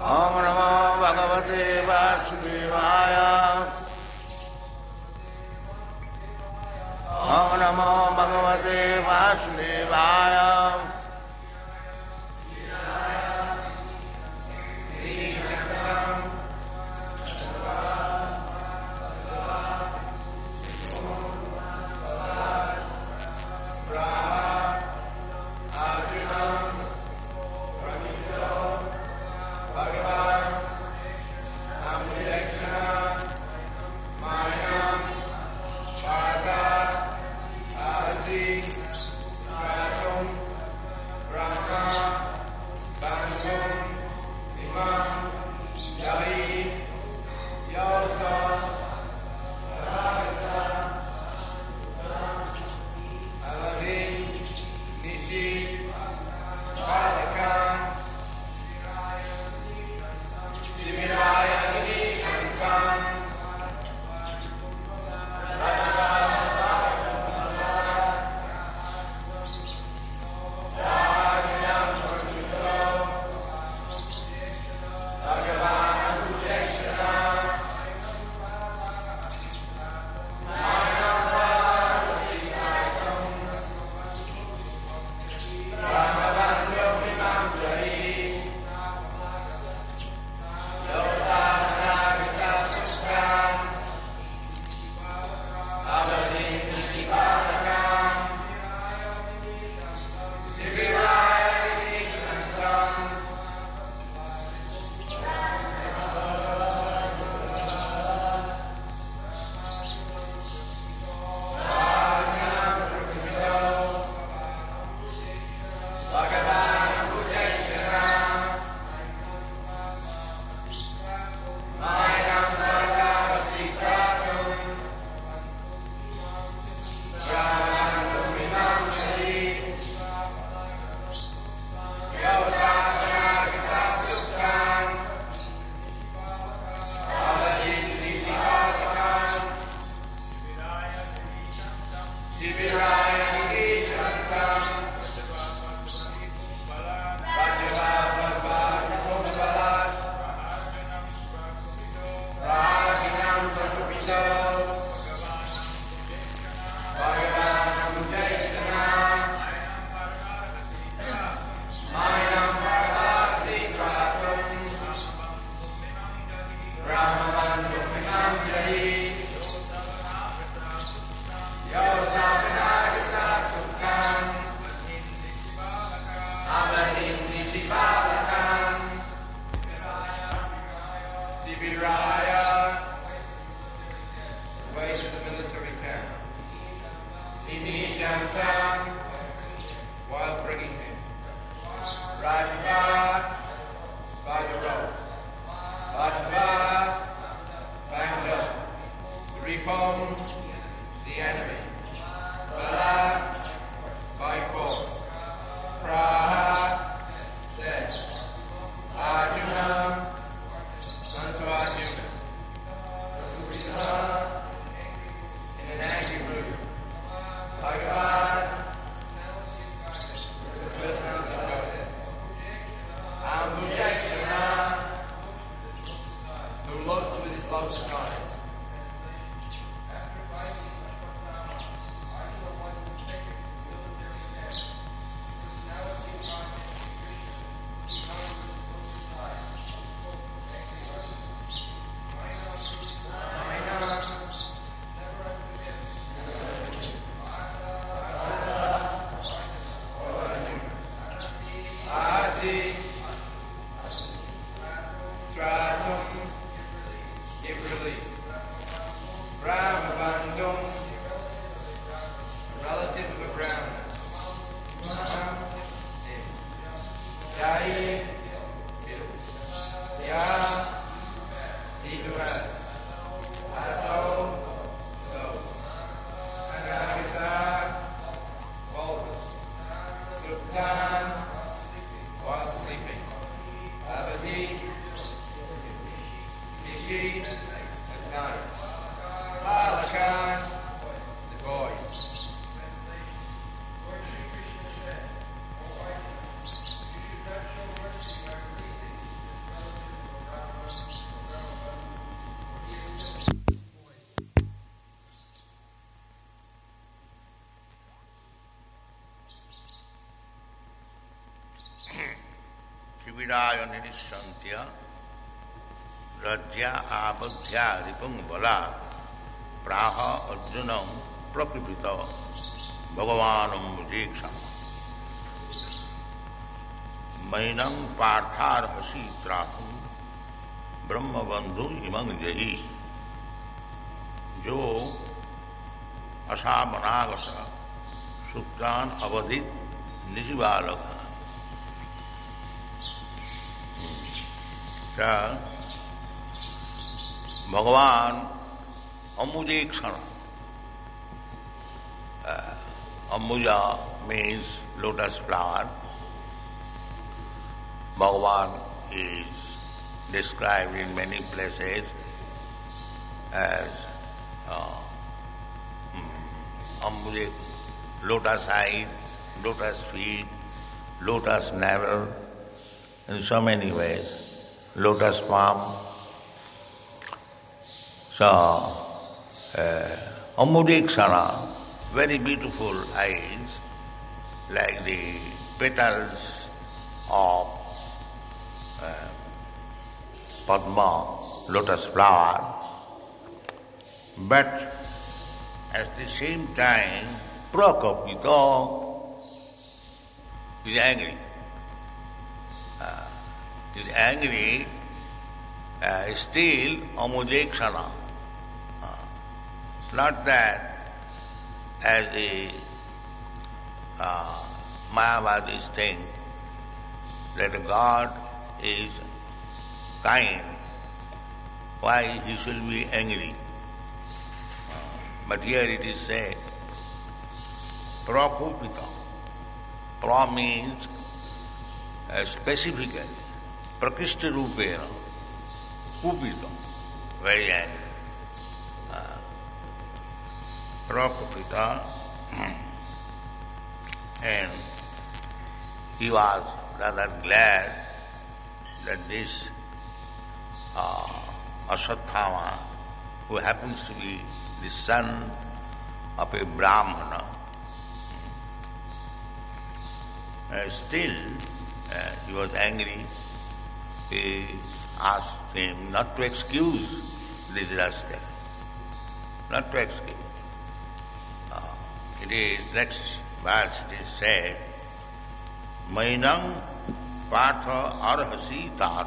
Om Namo Bhagavate Vasudevaya. Om Namo Bhagavate Vasudevaya. vidaya nirishantya rajya abadhya ripung bala praha arjunam prakripita bhagavanam mujeksham mainam parthar hasi trahum brahma bandhu imang jahi jo asamanagasa suktan avadhit nisibalaka. Bhagavan Ambujekshana. Ambuja means lotus flower. Bhagavan is described in many places as Ambujek, lotus eye, lotus feet, lotus navel, in so many ways, lotus palm. So, Ambujekshana, very beautiful eyes, like the petals of Padma, lotus flower, but at the same time, Prakapita is angry. Is angry, still Ambujekshana. Not that as the Mayavadis think that God is kind, why he should be angry? But here it is said, Prakupita. Pra means specifically, Prakishta Rupena, Kupita, very angry. Prakupita, and he was rather glad that this Asatthama, who happens to be the son of a Brahmana, still he was angry. He asked him not to excuse this rascal, not to excuse. It is next verse it is said, Mainam Partha Arhasi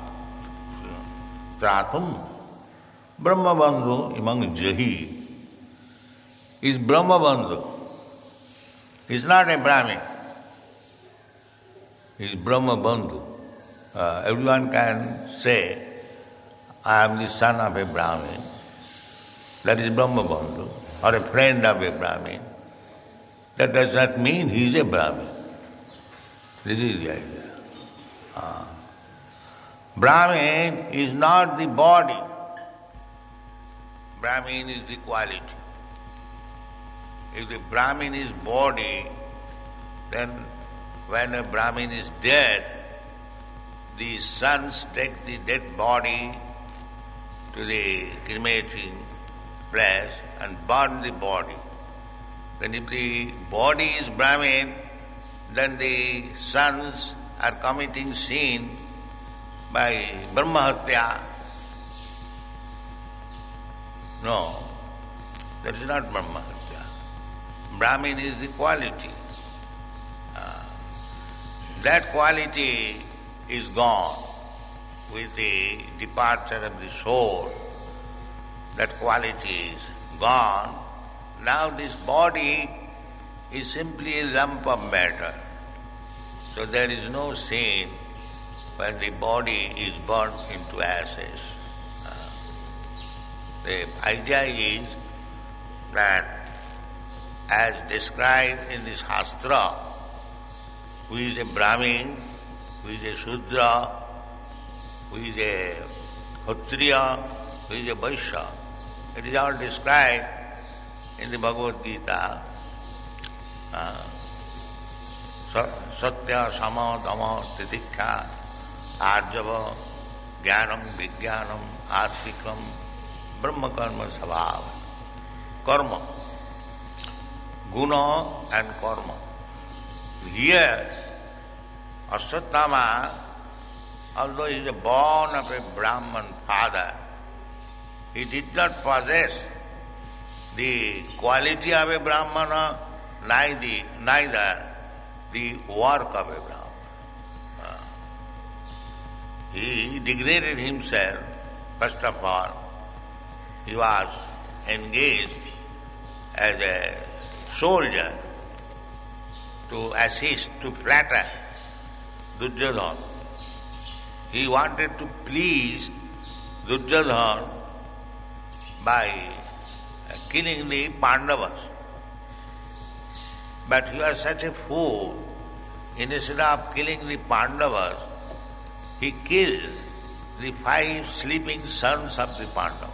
Tratum Brahma Bandhu Imang Jahi. Is Brahma Bandhu. He is not a Brahmin. He is Brahma Bandhu. Everyone can say, I am the son of a Brahmin. That is Brahma Bandhu, or a friend of a Brahmin. That does not mean he is a Brahmin. This is the idea. Brahmin is not the body. Brahmin is the quality. If the Brahmin is body, then when a Brahmin is dead, the sons take the dead body to the cremating place and burn the body. Then if the body is Brahmin, then the sons are committing sin by Brahmahatya. No, that is not Brahmahatya. Brahmin is the quality. That quality is gone with the departure of the soul. That quality is gone. Now this body is simply a lump of matter. So there is no sin when the body is burnt into ashes. The idea is that as described in this Shastra, who is a Brahmin, who is a Shudra, who is a Kshatriya, who is a Vaishya, it is all described in the Bhagavad Gita. Satya, Sama, Dhamma, Titikha, Arjava, Jnanam, Vijnanam, Astikam, Brahma Karma Sabhava. Karma, Guna and Karma. Here, Asatthama although he is born of a Brahman father, he did not possess the quality of a Brahmana, neither the work of a Brahmana. He degraded himself. First of all, he was engaged as a soldier to assist, to flatter Duryodhana. He wanted to please Duryodhana by killing the Pandavas. But he was such a fool. Instead of killing the Pandavas, he killed the 5 sleeping sons of the Pandavas.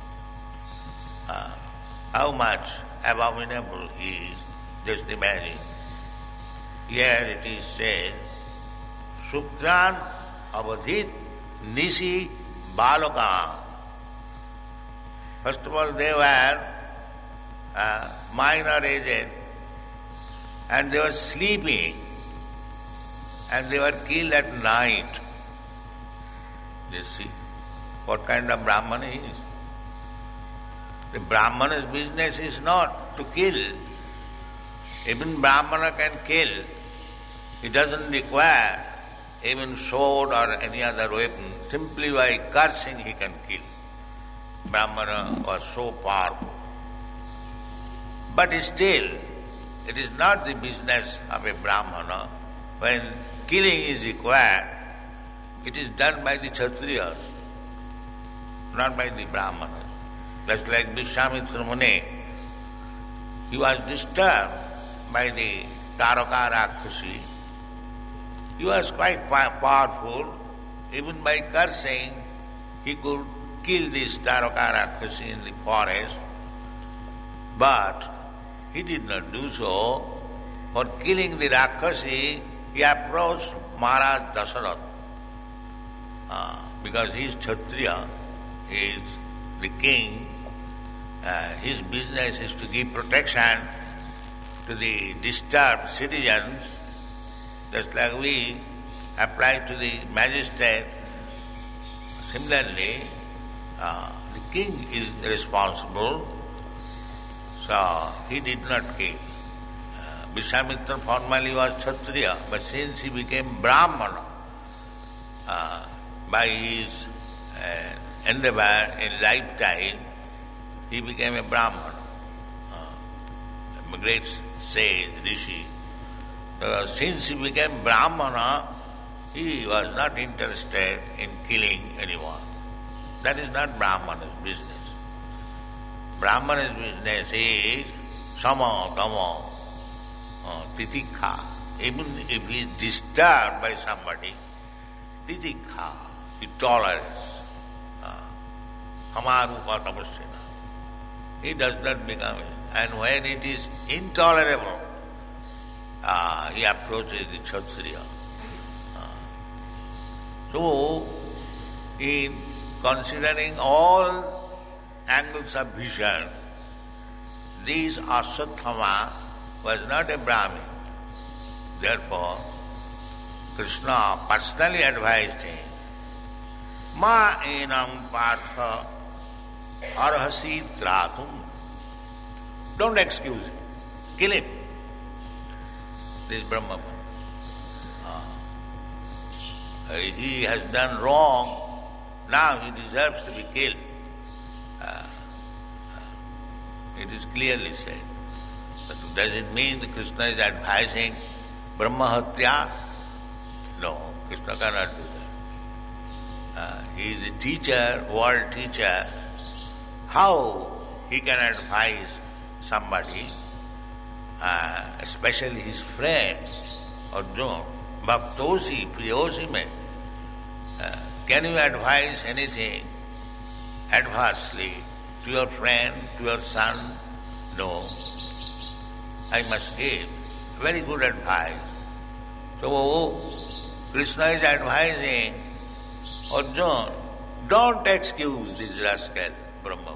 How much abominable he is, just imagine. Here it is said, Shukran avadhit nisi balaka. First of all, they were minor aged and they were sleeping and they were killed at night. You see what kind of Brahman he is. The Brahmana's business is not to kill. Even Brahmana can kill. He doesn't require even sword or any other weapon. Simply by cursing he can kill. Brahmana was so powerful. But still, it is not the business of a Brahmana. When killing is required, it is done by the Kshatriyas, not by the Brahmanas. Just like Vishwamitra Muni, he was disturbed by the Taraka Rakshasi. He was quite powerful. Even by cursing, he could kill this Taraka Rakshasi in the forest. But he did not do so. For killing the Rakshasi, he approached Maharaj Dasarath. Because he is Kshatriya, he is the king. His business is to give protection to the disturbed citizens, just like we apply to the magistrate. Similarly, the king is responsible, so he did not kill. Vishwamitra formally was Kshatriya, but since he became Brahmana, by his endeavor in lifetime, he became a Brahmana, a great sage, rishi. So since he became Brahmana, he was not interested in killing anyone. That is not Brahmana's business. Brahmana's business is sama, dama, titikha. Even if he is disturbed by somebody, titikha, he tolerates. Hamarupa tapasya. He does not become it. And when it is intolerable, he approaches the Kshatriya. So, in considering all angles of vision, this Aswathama was not a Brahmin. Therefore, Krishna personally advised him, Ma enam partha arhasi tratum. Don't excuse him. Kill him. This Brahma. He has done wrong. Now he deserves to be killed. It is clearly said. But does it mean that Krishna is advising Brahma Hatya? No, Krishna cannot do that. He is a teacher, world teacher. How he can advise somebody, especially his friend, Arjuna, Bhaktosi, Priyosi me, can you advise anything adversely to your friend, to your son? No. I must give very good advice. So Krishna is advising Arjuna, don't excuse this rascal Brahma.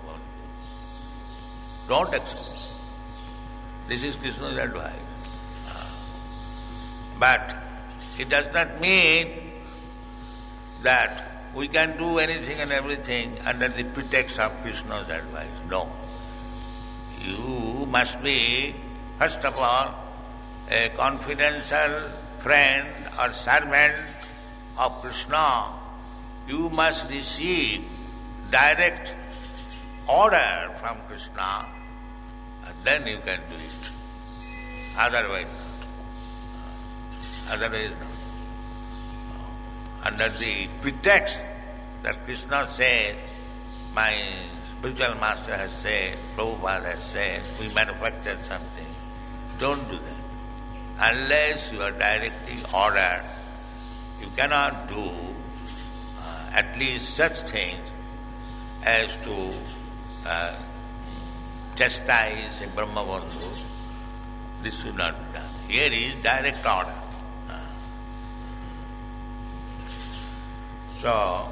Don't excuse. This is Krishna's advice. But it does not mean that we can do anything and everything under the pretext of Krishna's advice. No. You must be, first of all, a confidential friend or servant of Krishna. You must receive direct order from Krishna, and then you can do it. Otherwise not. Otherwise not. Under the pretext that Krishna said, my spiritual master has said, Prabhupada has said, we manufacture something. Don't do that. Unless you are directly ordered, you cannot do at least such things as to chastise a Brahmabandhu. This should not be done. Here is direct order. So,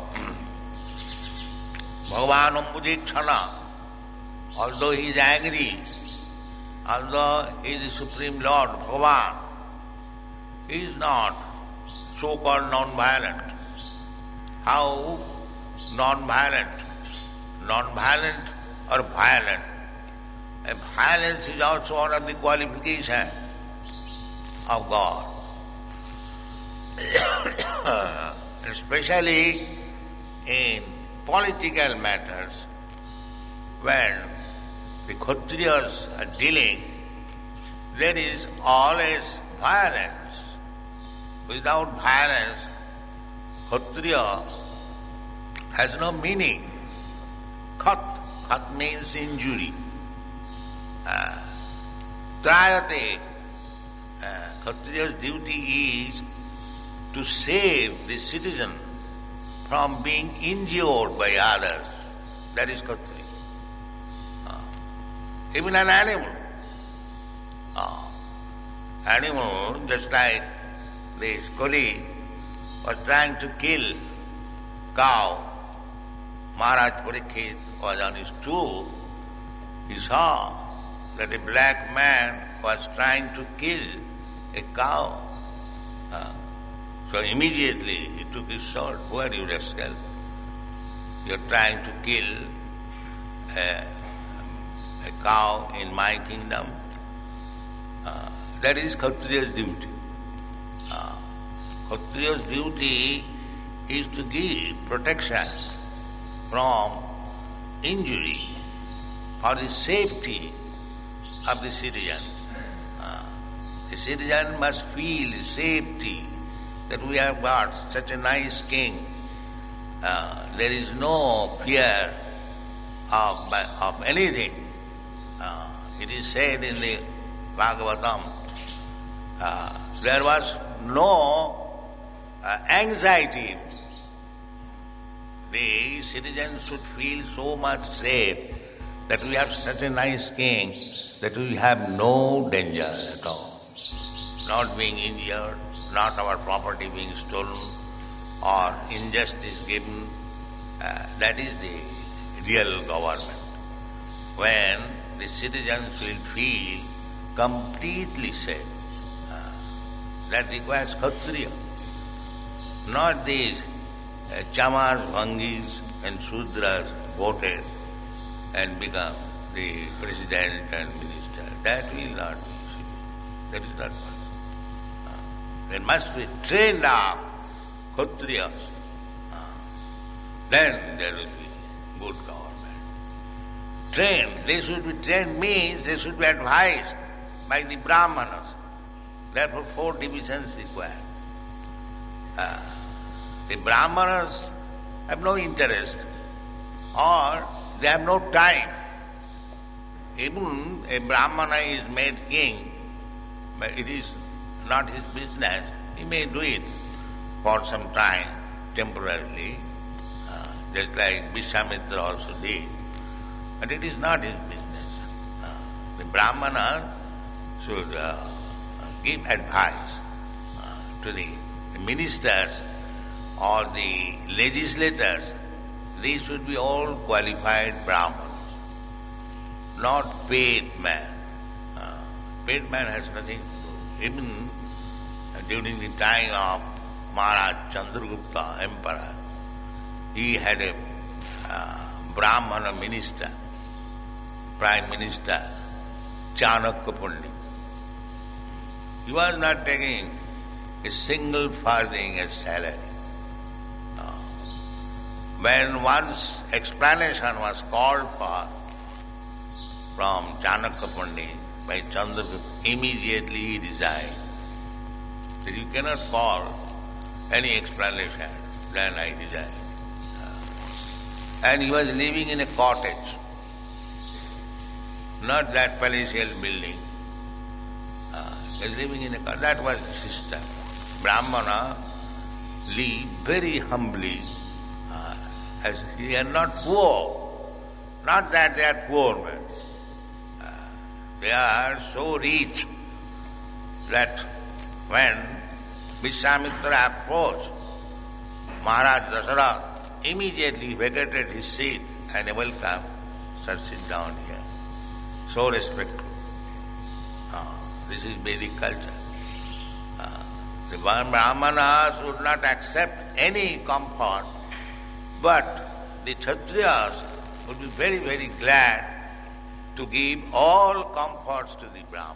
Bhagavan Ambudikshana, although he is angry, although he is the Supreme Lord, Bhagavan, he is not so-called non-violent. How non-violent? Non-violent or violent? And violence is also one of the qualifications of God. Especially in political matters, when the Kshatriyas are dealing, there is always violence. Without violence, Kshatriya has no meaning. Khat means injury. Trayate, Kshatriya's duty is to save the citizen from being injured by others. That is Kshatriya. Even an animal. Animal, just like this colleague was trying to kill cow. Maharaj Parikshit was on his tour. He saw that a black man was trying to kill a cow. So immediately he took his sword. Who are you, rascal? You are trying to kill a cow in my kingdom. That is Kshatriya's duty. Kshatriya's duty is to give protection from injury for the safety of the citizen. The citizen must feel safety that we have got such a nice king. There is no fear of anything. It is said in the Bhagavatam, there was no anxiety. The citizens should feel so much safe that we have such a nice king that we have no danger at all. Not being injured, not our property being stolen or injustice given. That is the real government. When the citizens will feel completely safe. That requires Kshatriya. Not these Chamars, Bhangis and Sudras voted and become the president and minister. That will not be. That is not possible. There must be trained up Kshatriyas. Then there will be good government. Trained. They should be trained means they should be advised by the Brahmanas. Therefore 4 divisions required. The Brahmanas have no interest or they have no time. Even a Brahmana is made king, but it is not his business. He may do it for some time, temporarily, just like Vishwamitra also did. But it is not his business. The Brahmana should give advice to the ministers or the legislators. These should be all qualified Brahmanas, not paid man. Paid man has nothing to do. Even during the time of Maharaj Chandragupta, emperor, he had a Brahmana minister, prime minister, Chanakya Pandit. He was not taking a single farthing as salary. When once explanation was called for from Chanakya Pandit by Chandragupta, immediately he resigned. That you cannot call any explanation, then I resigned. And he was living in a cottage, not that palatial building. He was living in a cottage. That was the system. Brahmana live very humbly, as they are not poor. Not that they are poor men. They are so rich that when Vishwamitra approached, Maharaj Dasarath immediately vacated his seat and welcome, sir, sit down here. So respectful. This is Vedic culture. The Brahmanas would not accept any comfort, but the Kshatriyas would be very, very glad to give all comforts to the Brahman.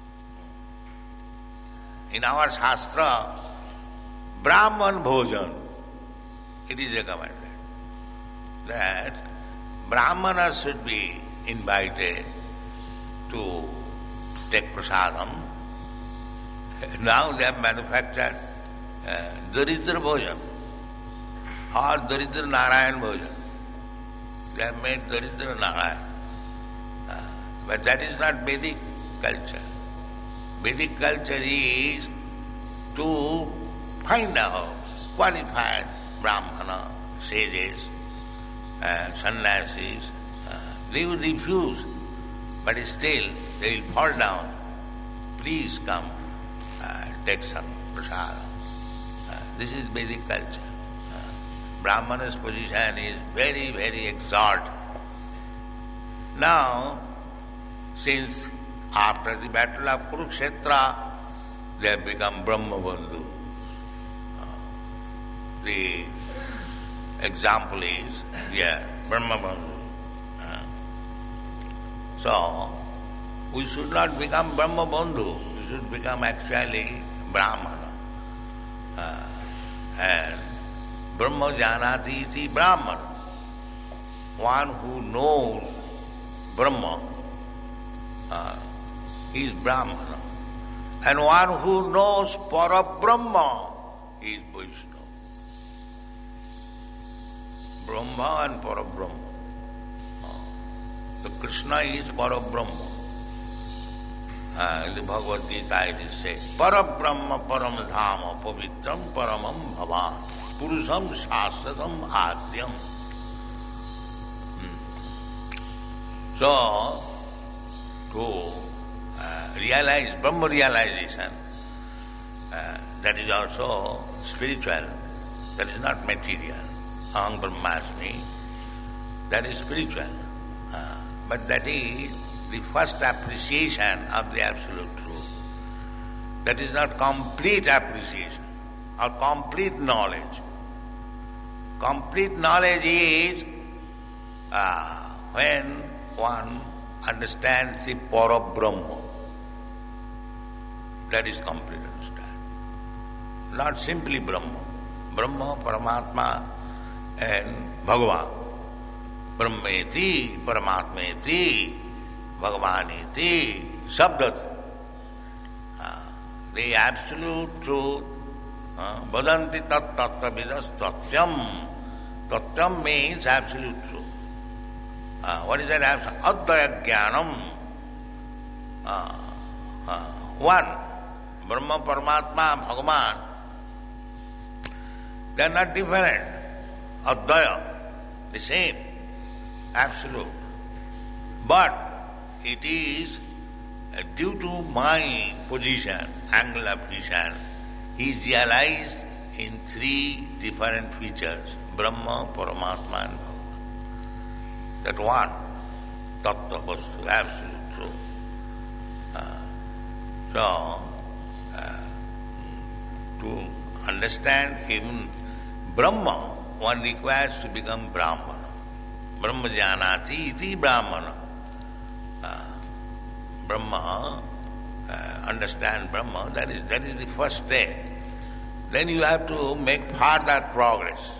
In our Shastra, Brahman Bhojan, it is recommended that Brahmanas should be invited to take prasadam. Now they have manufactured Daridra Bhojan or Daridra Narayan Bhojan. They have made Daridra Narayan. But that is not Vedic culture. Vedic culture is to find out qualified Brahmana, sages, sannyasis. They will refuse, but still they will fall down. Please come, take some prasadam. This is Vedic culture. Brahmana's position is very, very exalted. Now, since after the battle of Kurukshetra, they have become Brahma Bandhu. The example is here, Brahma Bandhu. So, we should not become Brahma Bandhu, we should become actually Brahmana. And Brahma Janati iti Brahmana. One who knows Brahma is Brahmana. And one who knows Parabrahma is Vaishnava. Brahma and Parabrahma. So Krishna is Parabrahma. In the Bhagavad Gita it is said, Parabrahma Paramdhama Pavitram Paramam Bhavan Purusham Shastratam Adyam. So, to realize Brahma realization, that is also spiritual, that is not material. Aham Brahmasmi, that is spiritual. But that is the first appreciation of the absolute truth. That is not complete appreciation or complete knowledge. Complete knowledge is when one understands the Parabrahma. That is complete understanding. Not simply Brahma. Brahma, Paramatma and Bhagavan. Brahmeti, Paramatmeti, Bhagavaneti, Sabdat. The absolute truth, Vadanti tat tattva vidas tatyam. Tatyam means absolute truth. What is that absolute? Advaya Jnanam. One, Brahma, Paramatma, Bhagavan, they are not different. Advaya, the same, absolute. But it is due to my position, angle of vision, he is realized in three different features, Brahma, Paramatma and Bhagavan. That one, Tattva Vastu, absolute truth. So, to understand even Brahma, one requires to become Brahmana. Brahma janati iti Brahmana. Brahma, understand Brahma, that is the first step. Then you have to make further progress.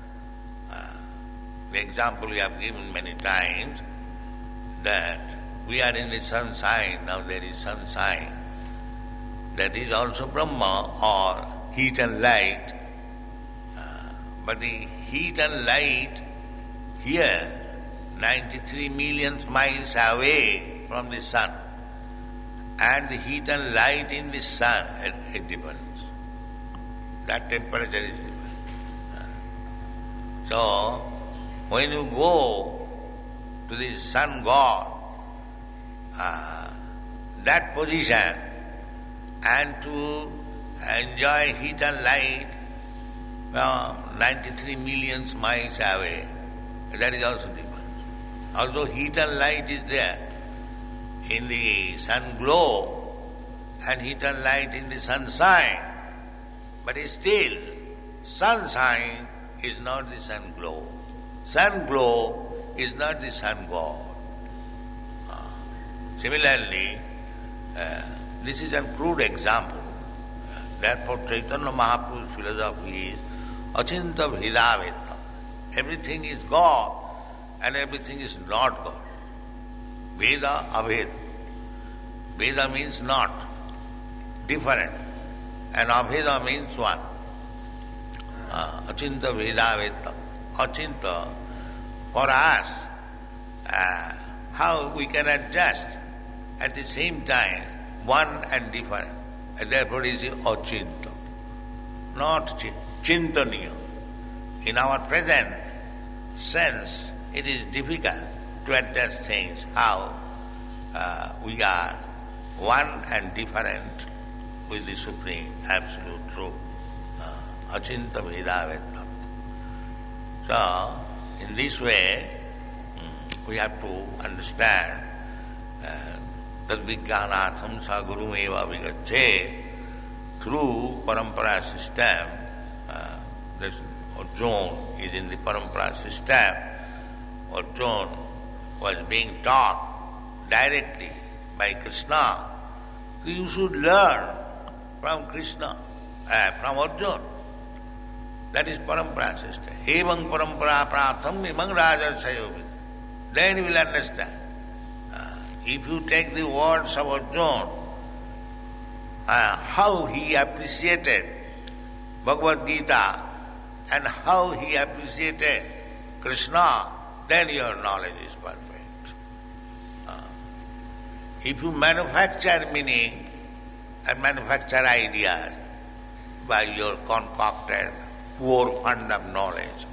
The example we have given many times, that we are in the sunshine, now there is sunshine. That is also Brahma, or heat and light. But the heat and light here, 93 million miles away from the sun, and the heat and light in the sun, it depends. That temperature is different. So, when you go to the sun god, that position, and to enjoy heat and light from 93 million miles away, that is also different. Although heat and light is there in the sun glow and heat and light in the sunshine, but still sunshine is not the sun glow. Sun glow is not the sun god. Similarly, this is a crude example. Therefore, Chaitanya Mahaprabhu's philosophy is Achinta Bhedaveta. Everything is God and everything is not God. Veda, Abheda. Veda means not, different, and Abheda means one. Achinta Bhedaveta. Achinta, for us, how we can adjust at the same time one and different. And therefore it is achinta, not chintaniya. In our present sense, it is difficult to adjust things, how we are one and different with the Supreme Absolute Truth. Achinta Bhedaveta. So, in this way, we have to understand that Vijnanatham sa guru eva vigacche, through parampara system. This Arjuna is in the parampara system. Arjuna was being taught directly by Krishna. So you should learn from Krishna, from Arjuna. That is parampara system. Evang parampara pratham imang rajarsayovi. Then you will understand. If you take the words of Arjuna, how he appreciated Bhagavad Gita and how he appreciated Krishna, then your knowledge is perfect. If you manufacture meaning and manufacture ideas by your concocted poor fund of knowledge,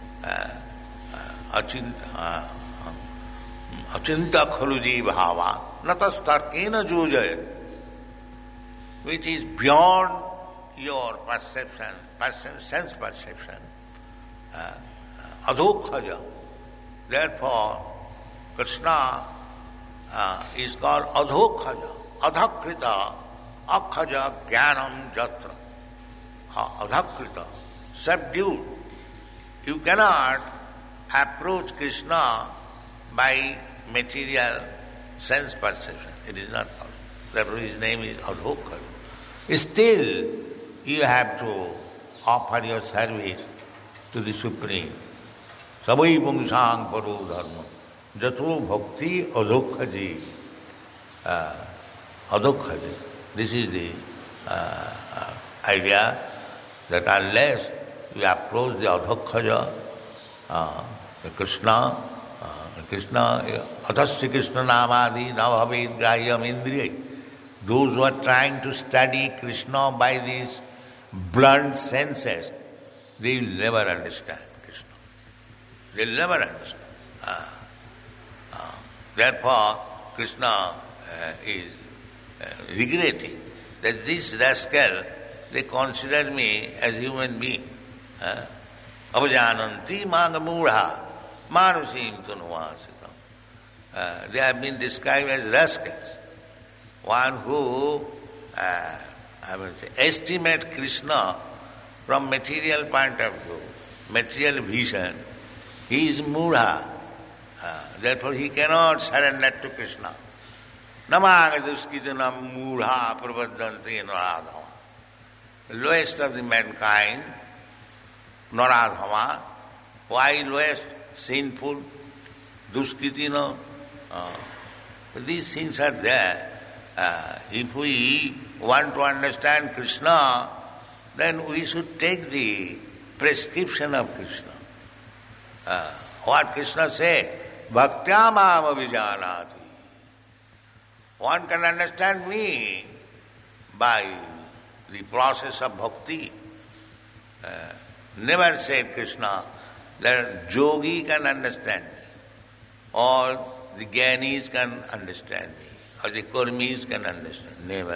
Achinta khaluji bhava natastarkena jujaya, which is beyond your perception, sense perception, adhokhaja. Therefore, Krishna is called adhokhaja, adhakrita, akhaja jnanam jatra. Adhakrita, subdued. You cannot approach Krishna by material sense perception. It is not possible. Therefore his name is Adhokhaja. Still, you have to offer your service to the Supreme. Savai pungsang paro dharma. Jato bhakti adhokhaji. Adhokhaji. This is the idea that unless we approach the Adhokhaja, the Krishna, atasya Krishna namadi na bhavet grahyam indriya. Those who are trying to study Krishna by these blunt senses, they will never understand Krishna. They will never understand. Therefore, Krishna is regretting that this rascal, they consider me as human being. Avajananti magamudha manusim tunuvasitam. They have been described as rascals. One who estimate Krishna from material point of view, material vision, he is Mudha. Therefore he cannot surrender to Krishna. Namagaduskitana Mudha Prabhadanti Naradhava. The lowest of the mankind, Naradhava. Why lowest? Sinful, Duskitina. These things are there. If we want to understand Krishna, then we should take the prescription of Krishna. What Krishna says, Bhaktya mama vijanati. One can understand me by the process of bhakti. Never said Krishna that yogi can understand me, or the jnanis can understand me, or the karmis can understand. Never.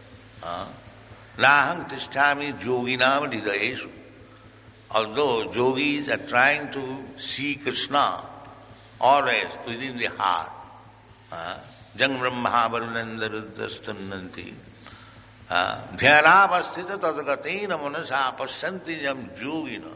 Nahang tisthami yoginam hridayeshu. Although yogis are trying to see Krishna always within the heart. Jang brahma varunanda ruddhastannanti. Dhyanavasthita tadagatina manasa pasyanti jam yogina.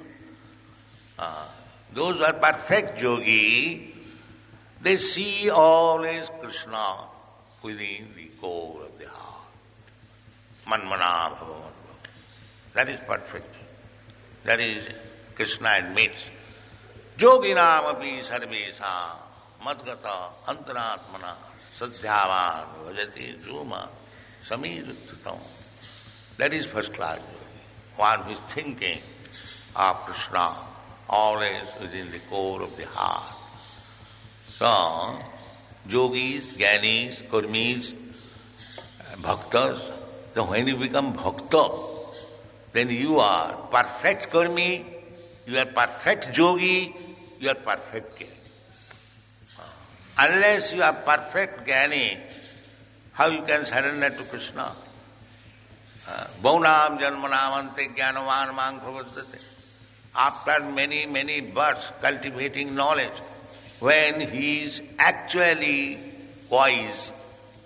Those who are perfect yogi, they see always Krishna within the core of the heart. Manmana bhava. That is perfect. That is, Krishna admits. Yoginam api sarvesam madgata antaratmana sadhyavan vajati juma samiruttatam. That is first class yogi. One who is thinking of Krishna always within the core of the heart. So, yogis, jnanis, karmis, bhaktas, so when you become bhakta, then you are perfect karmi, you are perfect yogi, you are perfect jnani. Unless you are perfect jnani, how you can surrender to Krishna? Bhaunam janmanamante jnanavan mang pravadate. After many, many births cultivating knowledge, when he is actually wise,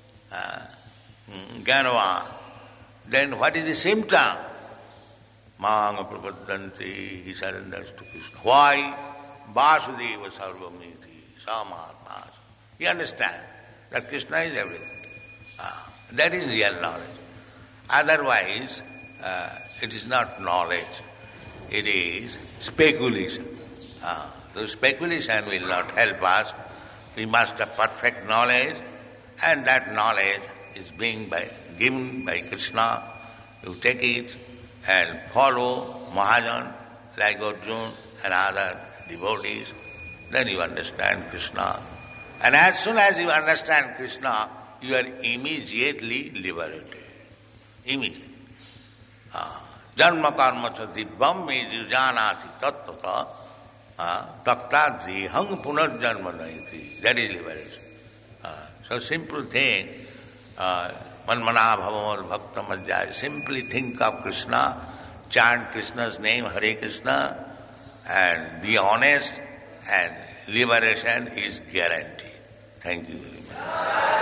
jnanavan, then what is the symptom? Manga prapadanti, he surrenders to Krishna. Why? Vasudeva sarvamiti, samatma. He understands that Krishna is everything. That is real knowledge. Otherwise, it is not knowledge. It is speculation. The speculation will not help us. We must have perfect knowledge, and that knowledge is being given by Krishna. You take it and follow Mahajan like Arjuna and other devotees, then you understand Krishna. And as soon as you understand Krishna, you are immediately liberated. Immediately. Janma karma cha dibbam me janati tattvata takta dehang punarjanma naiti. That is liberation. So simple thing, manmana bhavamad bhakta madhyaya. Simply think of Krishna, chant Krishna's name, Hare Krishna, and be honest, and liberation is guaranteed. Thank you very much.